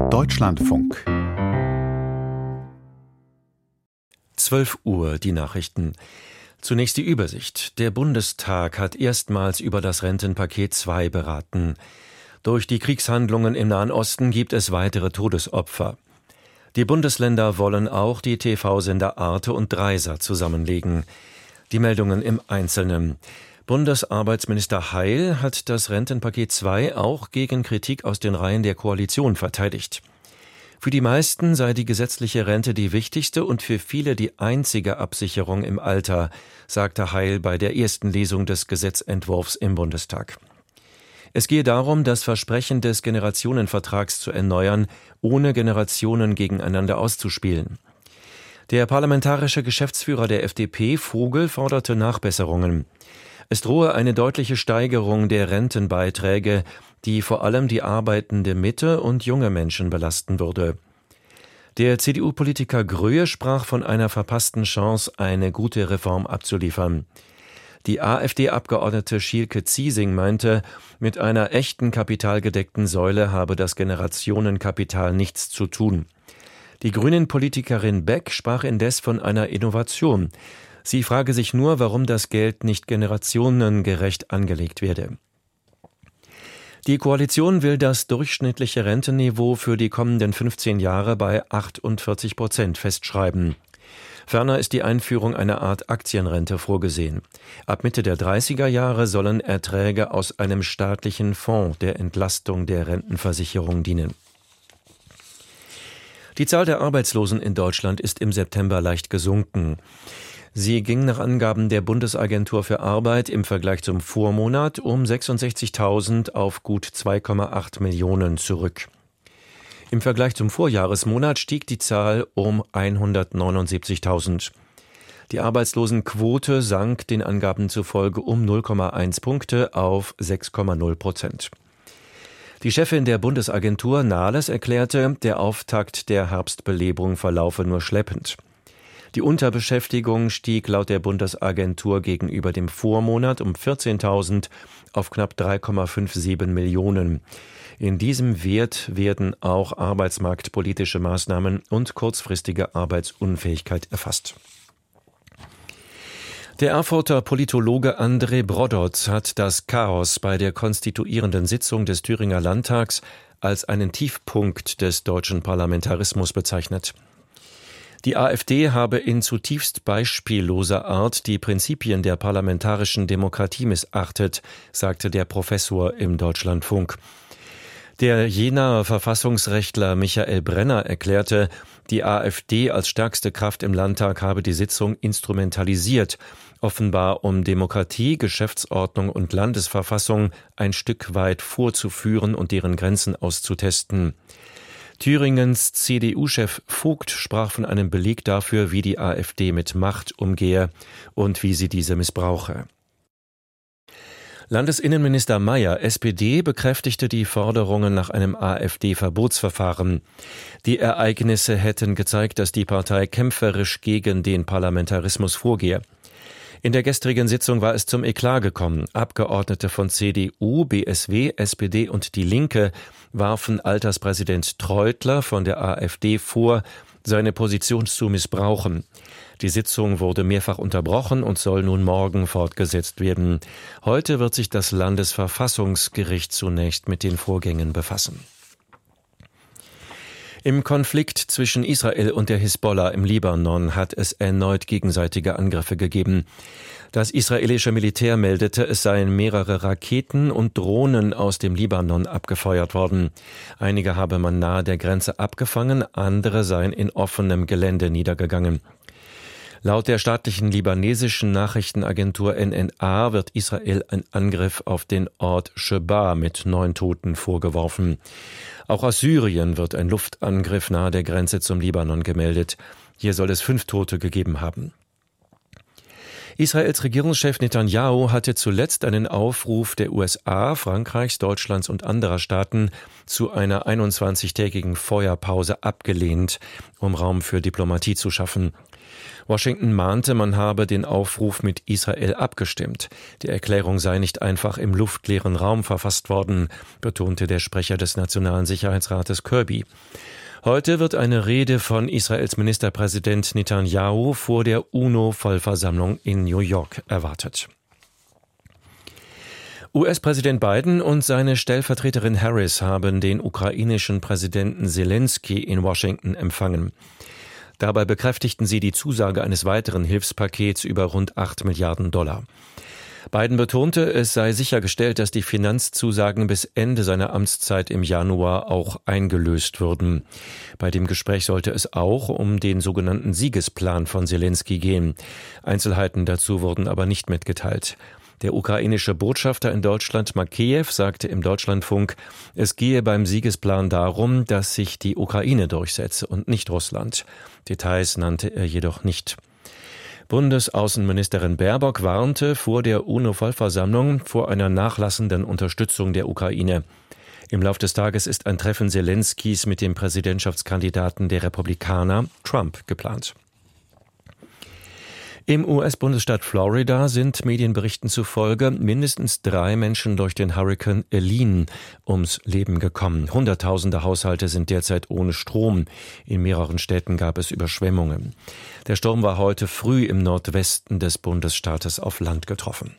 Deutschlandfunk. 12 Uhr, die Nachrichten. Zunächst die Übersicht. Der Bundestag hat erstmals über das Rentenpaket 2 beraten. Durch die Kriegshandlungen im Nahen Osten gibt es weitere Todesopfer. Die Bundesländer wollen auch die TV-Sender Arte und Dreisat zusammenlegen. Die Meldungen im Einzelnen. Bundesarbeitsminister Heil hat das Rentenpaket 2 auch gegen Kritik aus den Reihen der Koalition verteidigt. Für die meisten sei die gesetzliche Rente die wichtigste und für viele die einzige Absicherung im Alter, sagte Heil bei der ersten Lesung des Gesetzentwurfs im Bundestag. Es gehe darum, das Versprechen des Generationenvertrags zu erneuern, ohne Generationen gegeneinander auszuspielen. Der parlamentarische Geschäftsführer der FDP, Vogel, forderte Nachbesserungen. Es drohe eine deutliche Steigerung der Rentenbeiträge, die vor allem die arbeitende Mitte und junge Menschen belasten würde. Der CDU-Politiker Gröhe sprach von einer verpassten Chance, eine gute Reform abzuliefern. Die AfD-Abgeordnete Schielke Ziesing meinte, mit einer echten kapitalgedeckten Säule habe das Generationenkapital nichts zu tun. Die Grünen-Politikerin Beck sprach indes von einer Innovation. Sie frage sich nur, warum das Geld nicht generationengerecht angelegt werde. Die Koalition will das durchschnittliche Rentenniveau für die kommenden 15 Jahre bei 48% festschreiben. Ferner ist die Einführung einer Art Aktienrente vorgesehen. Ab Mitte der 30er Jahre sollen Erträge aus einem staatlichen Fonds der Entlastung der Rentenversicherung dienen. Die Zahl der Arbeitslosen in Deutschland ist im September leicht gesunken. Sie ging nach Angaben der Bundesagentur für Arbeit im Vergleich zum Vormonat um 66.000 auf gut 2,8 Millionen zurück. Im Vergleich zum Vorjahresmonat stieg die Zahl um 179.000. Die Arbeitslosenquote sank den Angaben zufolge um 0,1 Punkte auf 6,0%. Die Chefin der Bundesagentur Nahles erklärte, der Auftakt der Herbstbelebung verlaufe nur schleppend. Die Unterbeschäftigung stieg laut der Bundesagentur gegenüber dem Vormonat um 14.000 auf knapp 3,57 Millionen. In diesem Wert werden auch arbeitsmarktpolitische Maßnahmen und kurzfristige Arbeitsunfähigkeit erfasst. Der Erfurter Politologe André Brodotz hat das Chaos bei der konstituierenden Sitzung des Thüringer Landtags als einen Tiefpunkt des deutschen Parlamentarismus bezeichnet. Die AfD habe in zutiefst beispielloser Art die Prinzipien der parlamentarischen Demokratie missachtet, sagte der Professor im Deutschlandfunk. Der Jenaer Verfassungsrechtler Michael Brenner erklärte, die AfD als stärkste Kraft im Landtag habe die Sitzung instrumentalisiert, offenbar um Demokratie, Geschäftsordnung und Landesverfassung ein Stück weit vorzuführen und deren Grenzen auszutesten. Thüringens CDU-Chef Vogt sprach von einem Beleg dafür, wie die AfD mit Macht umgehe und wie sie diese missbrauche. Landesinnenminister Mayer, SPD, bekräftigte die Forderungen nach einem AfD-Verbotsverfahren. Die Ereignisse hätten gezeigt, dass die Partei kämpferisch gegen den Parlamentarismus vorgehe. In der gestrigen Sitzung war es zum Eklat gekommen. Abgeordnete von CDU, BSW, SPD und Die Linke warfen Alterspräsident Treutler von der AfD vor, seine Position zu missbrauchen. Die Sitzung wurde mehrfach unterbrochen und soll nun morgen fortgesetzt werden. Heute wird sich das Landesverfassungsgericht zunächst mit den Vorgängen befassen. Im Konflikt zwischen Israel und der Hisbollah im Libanon hat es erneut gegenseitige Angriffe gegeben. Das israelische Militär meldete, es seien mehrere Raketen und Drohnen aus dem Libanon abgefeuert worden. Einige habe man nahe der Grenze abgefangen, andere seien in offenem Gelände niedergegangen. Laut der staatlichen libanesischen Nachrichtenagentur NNA wird Israel ein Angriff auf den Ort Sheba mit 9 Toten vorgeworfen. Auch aus Syrien wird ein Luftangriff nahe der Grenze zum Libanon gemeldet. Hier soll es 5 Tote gegeben haben. Israels Regierungschef Netanyahu hatte zuletzt einen Aufruf der USA, Frankreichs, Deutschlands und anderer Staaten zu einer 21-tägigen Feuerpause abgelehnt, um Raum für Diplomatie zu schaffen. Washington mahnte, man habe den Aufruf mit Israel abgestimmt. Die Erklärung sei nicht einfach im luftleeren Raum verfasst worden, betonte der Sprecher des Nationalen Sicherheitsrates Kirby. Heute wird eine Rede von Israels Ministerpräsident Netanyahu vor der UNO-Vollversammlung in New York erwartet. US-Präsident Biden und seine Stellvertreterin Harris haben den ukrainischen Präsidenten Zelensky in Washington empfangen. Dabei bekräftigten sie die Zusage eines weiteren Hilfspakets über rund 8 Milliarden $. Biden betonte, es sei sichergestellt, dass die Finanzzusagen bis Ende seiner Amtszeit im Januar auch eingelöst würden. Bei dem Gespräch sollte es auch um den sogenannten Siegesplan von Zelensky gehen. Einzelheiten dazu wurden aber nicht mitgeteilt. Der ukrainische Botschafter in Deutschland, Makeyev, sagte im Deutschlandfunk, es gehe beim Siegesplan darum, dass sich die Ukraine durchsetze und nicht Russland. Details nannte er jedoch nicht. Bundesaußenministerin Baerbock warnte vor der UNO-Vollversammlung vor einer nachlassenden Unterstützung der Ukraine. Im Lauf des Tages ist ein Treffen Zelenskys mit dem Präsidentschaftskandidaten der Republikaner, Trump, geplant. Im US-Bundesstaat Florida sind Medienberichten zufolge mindestens 3 Menschen durch den Hurrikan Helene ums Leben gekommen. Hunderttausende Haushalte sind derzeit ohne Strom. In mehreren Städten gab es Überschwemmungen. Der Sturm war heute früh im Nordwesten des Bundesstaates auf Land getroffen.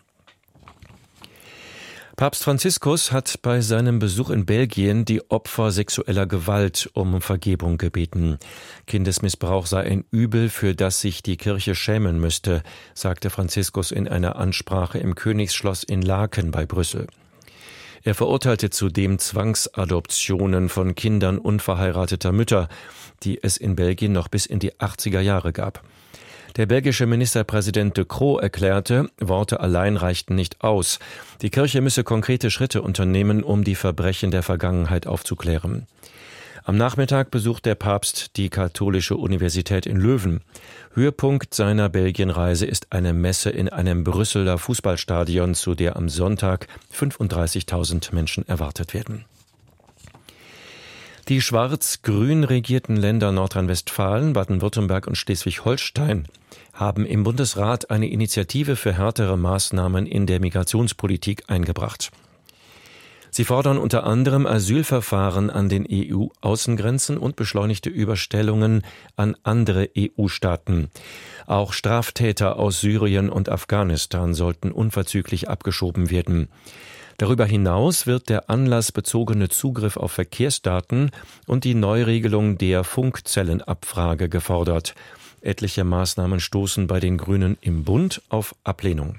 Papst Franziskus hat bei seinem Besuch in Belgien die Opfer sexueller Gewalt um Vergebung gebeten. Kindesmissbrauch sei ein Übel, für das sich die Kirche schämen müsste, sagte Franziskus in einer Ansprache im Königsschloss in Laeken bei Brüssel. Er verurteilte zudem Zwangsadoptionen von Kindern unverheirateter Mütter, die es in Belgien noch bis in die 80er Jahre gab. Der belgische Ministerpräsident De Croo erklärte, Worte allein reichten nicht aus. Die Kirche müsse konkrete Schritte unternehmen, um die Verbrechen der Vergangenheit aufzuklären. Am Nachmittag besucht der Papst die Katholische Universität in Leuven. Höhepunkt seiner Belgienreise ist eine Messe in einem Brüsseler Fußballstadion, zu der am Sonntag 35.000 Menschen erwartet werden. Die schwarz-grün regierten Länder Nordrhein-Westfalen, Baden-Württemberg und Schleswig-Holstein haben im Bundesrat eine Initiative für härtere Maßnahmen in der Migrationspolitik eingebracht. Sie fordern unter anderem Asylverfahren an den EU-Außengrenzen und beschleunigte Überstellungen an andere EU-Staaten. Auch Straftäter aus Syrien und Afghanistan sollten unverzüglich abgeschoben werden. Darüber hinaus wird der anlassbezogene Zugriff auf Verkehrsdaten und die Neuregelung der Funkzellenabfrage gefordert. Etliche Maßnahmen stoßen bei den Grünen im Bund auf Ablehnung.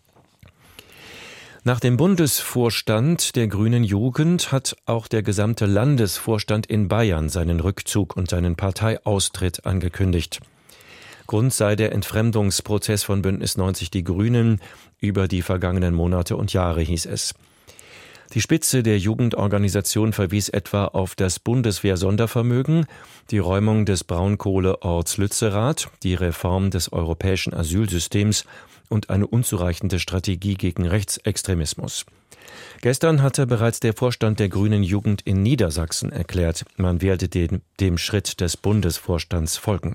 Nach dem Bundesvorstand der Grünen Jugend hat auch der gesamte Landesvorstand in Bayern seinen Rückzug und seinen Parteiaustritt angekündigt. Grund sei der Entfremdungsprozess von Bündnis 90 Die Grünen über die vergangenen Monate und Jahre, hieß es. Die Spitze der Jugendorganisation verwies etwa auf das Bundeswehr-Sondervermögen, die Räumung des Braunkohleorts Lützerath, die Reform des europäischen Asylsystems und eine unzureichende Strategie gegen Rechtsextremismus. Gestern hatte bereits der Vorstand der Grünen Jugend in Niedersachsen erklärt, man werde dem Schritt des Bundesvorstands folgen.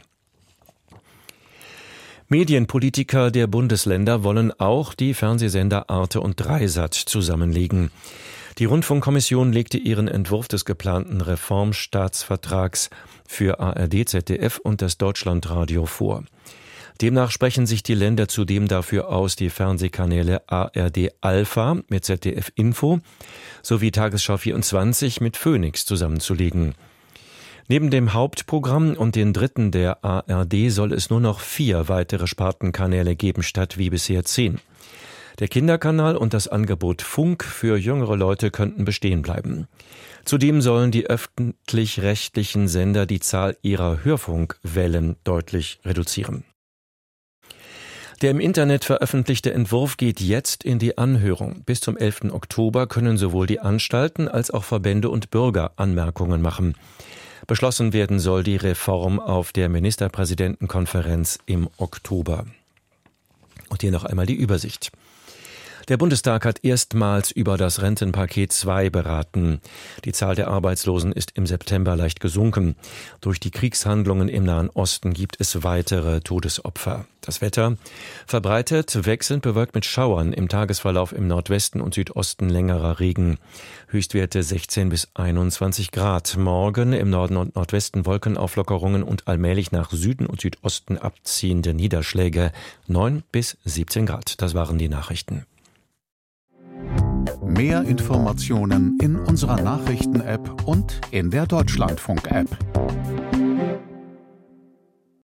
Medienpolitiker der Bundesländer wollen auch die Fernsehsender Arte und Dreisat zusammenlegen. Die Rundfunkkommission legte ihren Entwurf des geplanten Reformstaatsvertrags für ARD, ZDF und das Deutschlandradio vor. Demnach sprechen sich die Länder zudem dafür aus, die Fernsehkanäle ARD Alpha mit ZDF Info sowie Tagesschau 24 mit Phoenix zusammenzulegen. Neben dem Hauptprogramm und den Dritten der ARD soll es nur noch 4 weitere Spartenkanäle geben, statt wie bisher 10. Der Kinderkanal und das Angebot Funk für jüngere Leute könnten bestehen bleiben. Zudem sollen die öffentlich-rechtlichen Sender die Zahl ihrer Hörfunkwellen deutlich reduzieren. Der im Internet veröffentlichte Entwurf geht jetzt in die Anhörung. Bis zum 11. Oktober können sowohl die Anstalten als auch Verbände und Bürger Anmerkungen machen. Beschlossen werden soll die Reform auf der Ministerpräsidentenkonferenz im Oktober. Und hier noch einmal die Übersicht. Der Bundestag hat erstmals über das Rentenpaket 2 beraten. Die Zahl der Arbeitslosen ist im September leicht gesunken. Durch die Kriegshandlungen im Nahen Osten gibt es weitere Todesopfer. Das Wetter verbreitet, wechselnd bewölkt mit Schauern, im Tagesverlauf im Nordwesten und Südosten längerer Regen. Höchstwerte 16 bis 21 Grad. Morgen im Norden und Nordwesten Wolkenauflockerungen und allmählich nach Süden und Südosten abziehende Niederschläge. 9 bis 17 Grad. Das waren die Nachrichten. Mehr Informationen in unserer Nachrichten-App und in der Deutschlandfunk-App.